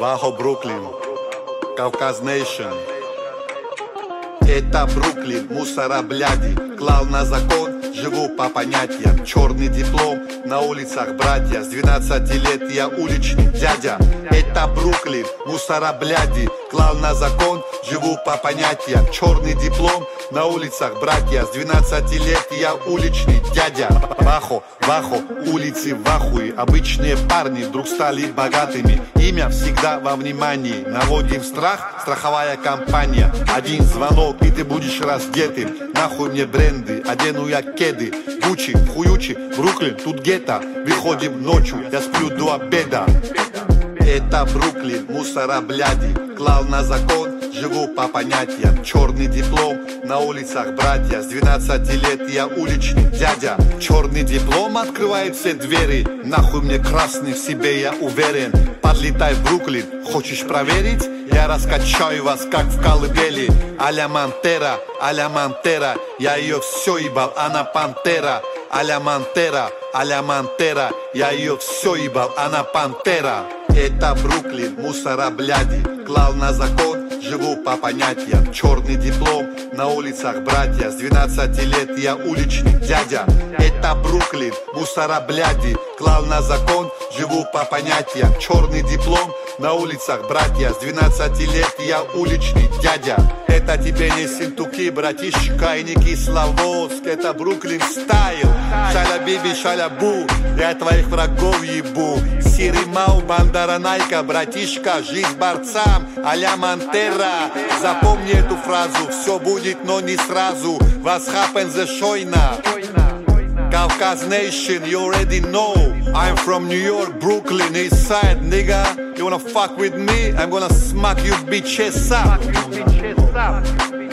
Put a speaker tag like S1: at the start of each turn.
S1: Вахо, Бруклин, Кавказ Нейшн. Это Бруклин, мусора бляди, клал на закон, живу по понятиям. Черный диплом, на улицах братья, с 12 лет я уличный дядя. Это Бруклин, мусора бляди, клал на закон, живу по понятиям. Черный диплом, на улицах братья, с 12 лет я уличный дядя. Вахо, Вахо, улицы в ахуе, обычные парни вдруг стали богатыми. Имя всегда во внимании, наводим страх, страховая компания. Один звонок и ты будешь раздетым. Нахуй мне бренды, одену я кеды. Гуччи, хуючи, Бруклин, тут гетто. Выходим ночью, я сплю до обеда. Это Бруклин, мусора бляди, клал на закон, живу по понятиям. Черный диплом, на улицах братья, с 12 лет я уличный дядя. Черный диплом открывает все двери, нахуй мне красный, в себе я уверен. Подлетай в Бруклин, хочешь проверить? Я раскачаю вас, как в колыбели. А-ля Монтера, я ее все ебал, она пантера. А-ля Монтера, я ее все ебал, она пантера. Это Бруклин, мусора бляди, клал на закон, живу по понятиям. Черный диплом, на улицах братья, с 12 лет я уличный дядя. Это Бруклин, мусора бляди, клал на закон, живу по понятиям. Черный диплом, на улицах братья, с 12 лет я уличный дядя. Это тебе не синтуки, братишка, и не кисловодск, это Бруклин стайл. Шаля-биби, шаля-бу, я твоих врагов ебу. Сиримау, бандара найка, братишка, жизнь борцам, а-ля Монтера. Запомни эту фразу, все будет, но не сразу. Was happens the шойна? Кавказ Nation, you already know. I'm from New York, Brooklyn, East Side, nigga. You wanna fuck with me? I'm gonna smack you bitches up.